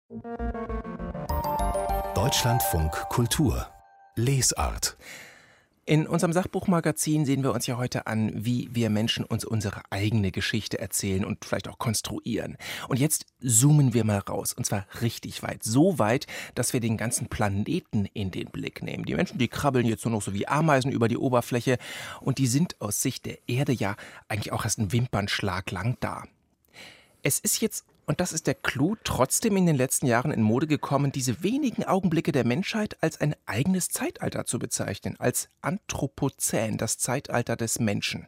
Deutschlandfunk Kultur Lesart. In unserem Sachbuchmagazin sehen wir uns ja heute an, wie wir Menschen uns unsere eigene Geschichte erzählen und vielleicht auch konstruieren. Und jetzt zoomen wir mal raus, und zwar richtig weit. So weit, dass wir den ganzen Planeten in den Blick nehmen. Die Menschen, die krabbeln jetzt nur noch so wie Ameisen über die Oberfläche und die sind aus Sicht der Erde ja eigentlich auch erst einen Wimpernschlag lang da. Es ist jetzt, und das ist der Clou, trotzdem in den letzten Jahren in Mode gekommen, diese wenigen Augenblicke der Menschheit als ein eigenes Zeitalter zu bezeichnen, als Anthropozän, das Zeitalter des Menschen.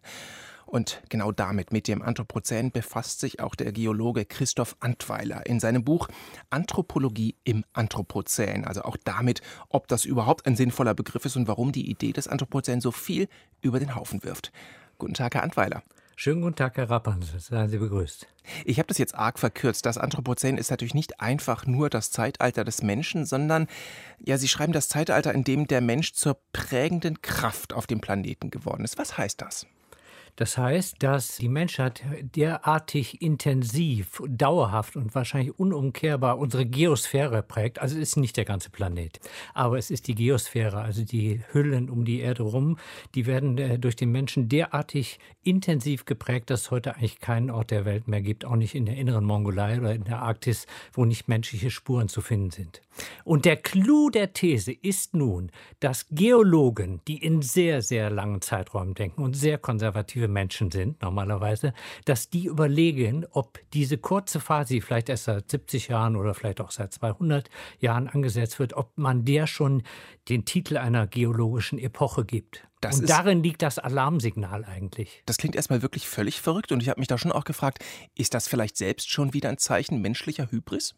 Und genau damit, mit dem Anthropozän, befasst sich auch der Geologe Christoph Antweiler in seinem Buch Anthropologie im Anthropozän. Also auch damit, ob das überhaupt ein sinnvoller Begriff ist und warum die Idee des Anthropozän so viel über den Haufen wirft. Guten Tag, Herr Antweiler. Schönen guten Tag, Herr Rappern. Seien Sie begrüßt. Ich habe das jetzt arg verkürzt. Das Anthropozän ist natürlich nicht einfach nur das Zeitalter des Menschen, sondern, ja, Sie schreiben das Zeitalter, in dem der Mensch zur prägenden Kraft auf dem Planeten geworden ist. Was heißt das? Das heißt, dass die Menschheit derartig intensiv, dauerhaft und wahrscheinlich unumkehrbar unsere Geosphäre prägt. Also es ist nicht der ganze Planet, aber es ist die Geosphäre, also die Hüllen um die Erde rum, die werden durch den Menschen derartig intensiv geprägt, dass es heute eigentlich keinen Ort der Welt mehr gibt, auch nicht in der inneren Mongolei oder in der Arktis, wo nicht menschliche Spuren zu finden sind. Und der Clou der These ist nun, dass Geologen, die in sehr, sehr langen Zeiträumen denken und sehr konservative Menschen sind, normalerweise, dass die überlegen, ob diese kurze Phase, die vielleicht erst seit 70 Jahren oder vielleicht auch seit 200 Jahren angesetzt wird, ob man der schon den Titel einer geologischen Epoche gibt. Und darin liegt das Alarmsignal eigentlich. Das klingt erstmal wirklich völlig verrückt und ich habe mich da schon auch gefragt, ist das vielleicht selbst schon wieder ein Zeichen menschlicher Hybris?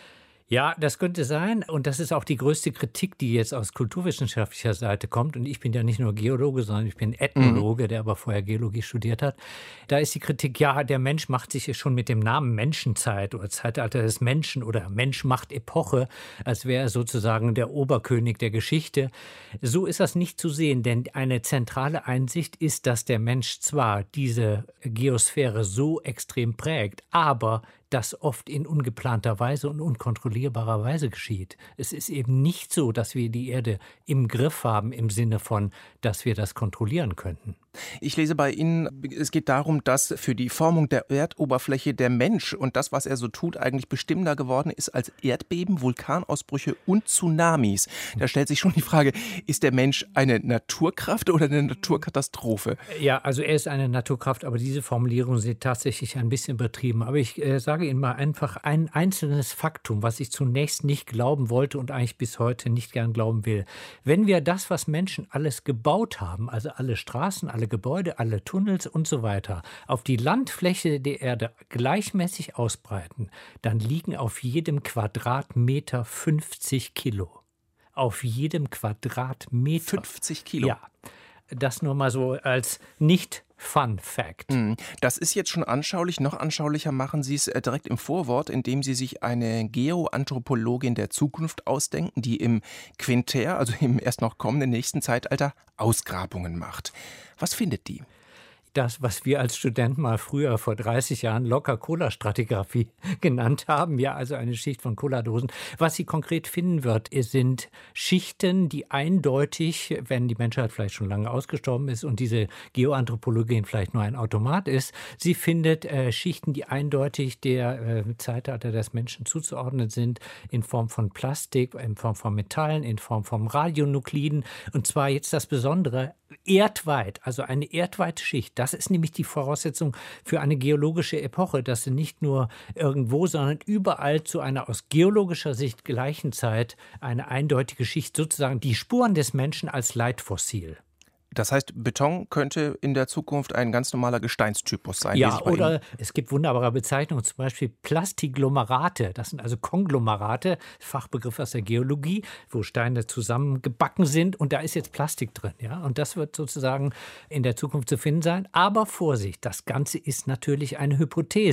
Ja, das könnte sein. Und das ist auch die größte Kritik, die jetzt aus kulturwissenschaftlicher Seite kommt. Und ich bin ja nicht nur Geologe, sondern ich bin Ethnologe, der aber vorher Geologie studiert hat. Da ist die Kritik, ja, der Mensch macht sich schon mit dem Namen Menschenzeit oder Zeitalter des Menschen oder Mensch macht Epoche, als wäre er sozusagen der Oberkönig der Geschichte. So ist das nicht zu sehen, denn eine zentrale Einsicht ist, dass der Mensch zwar diese Geosphäre so extrem prägt, aber das oft in ungeplanter Weise und unkontrollierbarer Weise geschieht. Es ist eben nicht so, dass wir die Erde im Griff haben, im Sinne von, dass wir das kontrollieren könnten. Ich lese bei Ihnen, es geht darum, dass für die Formung der Erdoberfläche der Mensch und das, was er so tut, eigentlich bestimmender geworden ist als Erdbeben, Vulkanausbrüche und Tsunamis. Da stellt sich schon die Frage, ist der Mensch eine Naturkraft oder eine Naturkatastrophe? Ja, also er ist eine Naturkraft, aber diese Formulierungen sind tatsächlich ein bisschen übertrieben. Aber ich sage Ihnen mal einfach ein einzelnes Faktum, was ich zunächst nicht glauben wollte und eigentlich bis heute nicht gern glauben will. Wenn wir das, was Menschen alles gebaut haben, also alle Straßen, alle Gebäude, alle Tunnels und so weiter, auf die Landfläche der Erde gleichmäßig ausbreiten, dann liegen auf jedem Quadratmeter 50 Kilo. Auf jedem Quadratmeter. 50 Kilo? Ja, das nur mal so als Nicht-Fun-Fact. Das ist jetzt schon anschaulich. Noch anschaulicher machen Sie es direkt im Vorwort, indem Sie sich eine Geoanthropologin der Zukunft ausdenken, die im Quinter, also im erst noch kommenden nächsten Zeitalter, Ausgrabungen macht. Was findet die? Das, was wir als Studenten mal früher vor 30 Jahren locker Cola-Stratigraphie genannt haben, ja, also eine Schicht von Cola-Dosen. Was sie konkret finden wird, sind Schichten, die eindeutig, wenn die Menschheit vielleicht schon lange ausgestorben ist und diese Geoanthropologin vielleicht nur ein Automat ist, sie findet Schichten, die eindeutig der Zeitalter des Menschen zuzuordnen sind, in Form von Plastik, in Form von Metallen, in Form von Radionukliden. Und zwar jetzt das Besondere, erdweit, also eine erdweite Schicht. Das ist nämlich die Voraussetzung für eine geologische Epoche, dass sie nicht nur irgendwo, sondern überall zu einer aus geologischer Sicht gleichen Zeit eine eindeutige Schicht, sozusagen die Spuren des Menschen als Leitfossil. Das heißt, Beton könnte in der Zukunft ein ganz normaler Gesteinstypus sein. Ja, oder es gibt wunderbare Bezeichnungen, zum Beispiel Plastiglomerate. Das sind also Konglomerate, Fachbegriff aus der Geologie, wo Steine zusammengebacken sind und da ist jetzt Plastik drin. Ja? Und das wird sozusagen in der Zukunft zu finden sein. Aber Vorsicht, das Ganze ist natürlich eine Hypothese.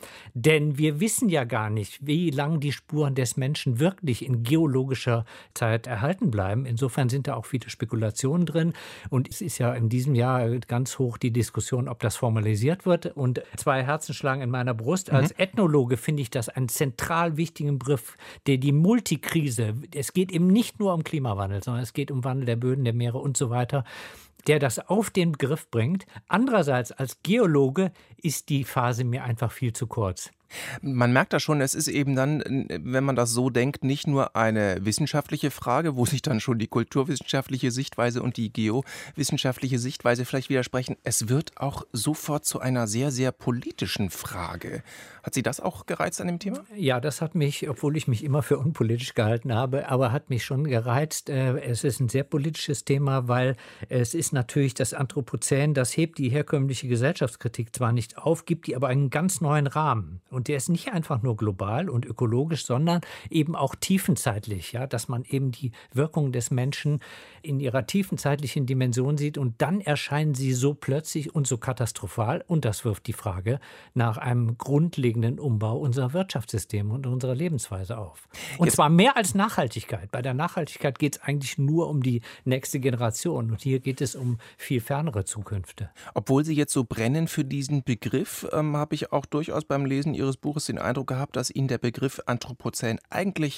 Denn wir wissen ja gar nicht, wie lange die Spuren des Menschen wirklich in geologischer Zeit erhalten bleiben. Insofern sind da auch viele Spekulationen drin. Und es ist ja in diesem Jahr ganz hoch die Diskussion, ob das formalisiert wird. Und 2 Herzen schlagen in meiner Brust. Als Ethnologe finde ich das einen zentral wichtigen Begriff, der die Multikrise, es geht eben nicht nur um Klimawandel, sondern es geht um Wandel der Böden, der Meere und so weiter, der das auf den Begriff bringt. Andererseits als Geologe ist die Phase mir einfach viel zu kurz. Man merkt da schon, es ist eben dann, wenn man das so denkt, nicht nur eine wissenschaftliche Frage, wo sich dann schon die kulturwissenschaftliche Sichtweise und die geowissenschaftliche Sichtweise vielleicht widersprechen. Es wird auch sofort zu einer sehr, sehr politischen Frage. Hat Sie das auch gereizt an dem Thema? Ja, das hat mich, obwohl ich mich immer für unpolitisch gehalten habe, aber hat mich schon gereizt. Es ist ein sehr politisches Thema, weil es ist natürlich das Anthropozän, das hebt die herkömmliche Gesellschaftskritik zwar nicht auf, gibt die aber einen ganz neuen Rahmen. Und der ist nicht einfach nur global und ökologisch, sondern eben auch tiefenzeitlich, ja, dass man eben die Wirkung des Menschen in ihrer tiefenzeitlichen Dimension sieht und dann erscheinen sie so plötzlich und so katastrophal. Und das wirft die Frage nach einem grundlegenden Umbau unserer Wirtschaftssysteme und unserer Lebensweise auf. Und zwar mehr als Nachhaltigkeit. Bei der Nachhaltigkeit geht es eigentlich nur um die nächste Generation. Und hier geht es um viel fernere Zukünfte. Obwohl Sie jetzt so brennen für diesen Begriff, habe ich auch durchaus beim Lesen Ihres Buches den Eindruck gehabt, dass Ihnen der Begriff Anthropozän eigentlich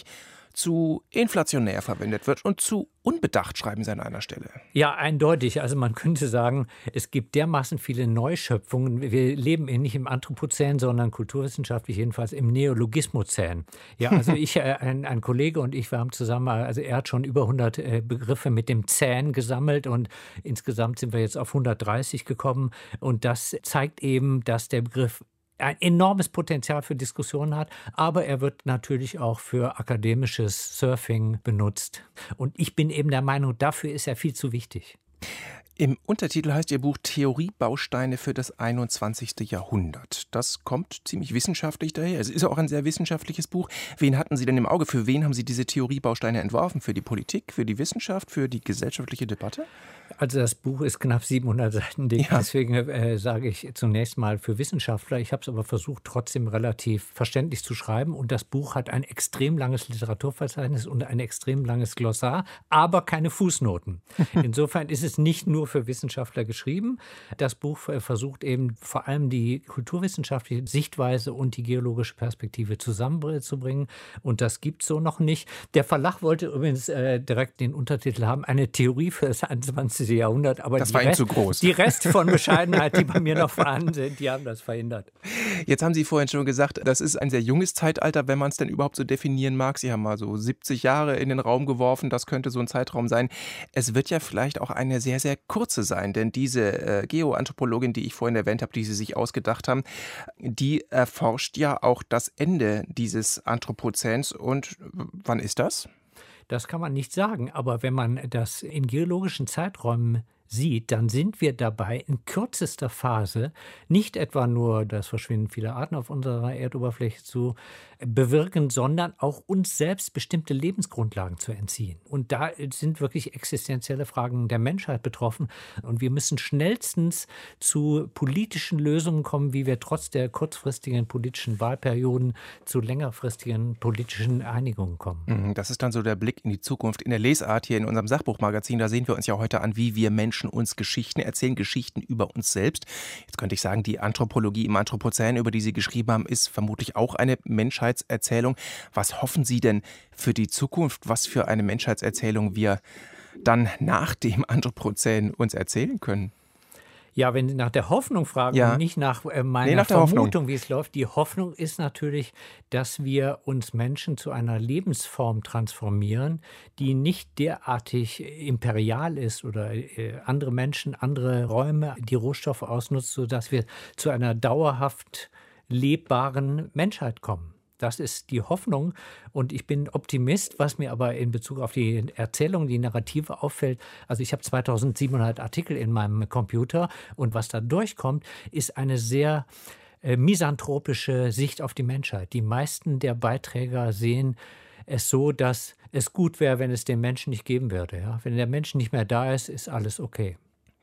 zu inflationär verwendet wird und zu unbedacht, schreiben Sie an einer Stelle. Ja, eindeutig. Also man könnte sagen, es gibt dermaßen viele Neuschöpfungen. Wir leben nicht im Anthropozän, sondern kulturwissenschaftlich jedenfalls im Neologismozän. Ja, also ein Kollege und ich, wir haben zusammen, also er hat schon über 100 Begriffe mit dem Zän gesammelt und insgesamt sind wir jetzt auf 130 gekommen. Und das zeigt eben, dass der Begriff ein enormes Potenzial für Diskussionen hat, aber er wird natürlich auch für akademisches Surfing benutzt. Und ich bin eben der Meinung, dafür ist er viel zu wichtig. Im Untertitel heißt Ihr Buch Theoriebausteine für das 21. Jahrhundert. Das kommt ziemlich wissenschaftlich daher. Es ist auch ein sehr wissenschaftliches Buch. Wen hatten Sie denn im Auge? Für wen haben Sie diese Theoriebausteine entworfen? Für die Politik, für die Wissenschaft, für die gesellschaftliche Debatte? Also das Buch ist knapp 700 Seiten dick, ja. Deswegen sage ich zunächst mal für Wissenschaftler. Ich habe es aber versucht, trotzdem relativ verständlich zu schreiben. Und das Buch hat ein extrem langes Literaturverzeichnis und ein extrem langes Glossar, aber keine Fußnoten. Insofern ist es nicht nur für Wissenschaftler geschrieben. Das Buch versucht eben vor allem die kulturwissenschaftliche Sichtweise und die geologische Perspektive zusammenzubringen. Und das gibt es so noch nicht. Der Verlag wollte übrigens direkt den Untertitel haben, eine Theorie für das 21. Jahrhundert, aber das war Ihnen zu groß. Die Reste von Bescheidenheit, die bei mir noch vorhanden sind, die haben das verhindert. Jetzt haben Sie vorhin schon gesagt, das ist ein sehr junges Zeitalter, wenn man es denn überhaupt so definieren mag. Sie haben mal so 70 Jahre in den Raum geworfen, das könnte so ein Zeitraum sein. Es wird ja vielleicht auch eine sehr, sehr kurze sein, denn diese Geoanthropologin, die ich vorhin erwähnt habe, die Sie sich ausgedacht haben, die erforscht ja auch das Ende dieses Anthropozäns. Und wann ist das? Das kann man nicht sagen, aber wenn man das in geologischen Zeiträumen sieht, dann sind wir dabei in kürzester Phase nicht etwa nur das Verschwinden vieler Arten auf unserer Erdoberfläche zu bewirken, sondern auch uns selbst bestimmte Lebensgrundlagen zu entziehen. Und da sind wirklich existenzielle Fragen der Menschheit betroffen. Und wir müssen schnellstens zu politischen Lösungen kommen, wie wir trotz der kurzfristigen politischen Wahlperioden zu längerfristigen politischen Einigungen kommen. Das ist dann so der Blick in die Zukunft. In der Lesart hier in unserem Sachbuchmagazin, da sehen wir uns ja heute an, wie wir Menschen uns Geschichten erzählen, Geschichten über uns selbst. Jetzt könnte ich sagen, die Anthropologie im Anthropozän, über die Sie geschrieben haben, ist vermutlich auch eine Menschheitserzählung. Was hoffen Sie denn für die Zukunft, was für eine Menschheitserzählung wir dann nach dem Anthropozän uns erzählen können? Ja, wenn Sie nach der Hoffnung fragen und nicht nach meiner nach der Vermutung, Hoffnung, wie es läuft. Die Hoffnung ist natürlich, dass wir uns Menschen zu einer Lebensform transformieren, die nicht derartig imperial ist oder andere Menschen, andere Räume, die Rohstoffe ausnutzt, sodass wir zu einer dauerhaft lebbaren Menschheit kommen. Das ist die Hoffnung und ich bin Optimist, was mir aber in Bezug auf die Erzählung, die Narrative auffällt. Also ich habe 2700 Artikel in meinem Computer und was da durchkommt, ist eine sehr misanthropische Sicht auf die Menschheit. Die meisten der Beiträger sehen es so, dass es gut wäre, wenn es den Menschen nicht geben würde. Ja? Wenn der Mensch nicht mehr da ist, ist alles okay.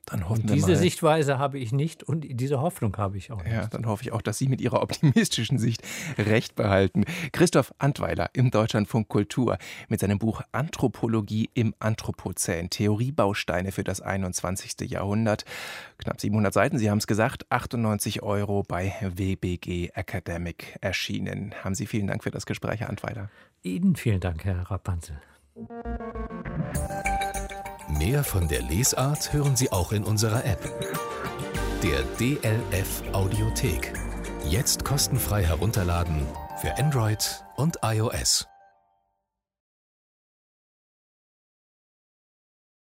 Dann hoffen und wir diese mal. Sichtweise habe ich nicht und diese Hoffnung habe ich auch nicht. Ja, dann hoffe ich auch, dass Sie mit Ihrer optimistischen Sicht recht behalten. Christoph Antweiler im Deutschlandfunk Kultur mit seinem Buch Anthropologie im Anthropozän. Theoriebausteine für das 21. Jahrhundert. Knapp 700 Seiten, Sie haben es gesagt, 98 € bei WBG Academic erschienen. Haben Sie vielen Dank für das Gespräch, Herr Antweiler. Ihnen vielen Dank, Herr Rapanzel. Mehr von der Lesart hören Sie auch in unserer App. Der DLF Audiothek. Jetzt kostenfrei herunterladen für Android und iOS.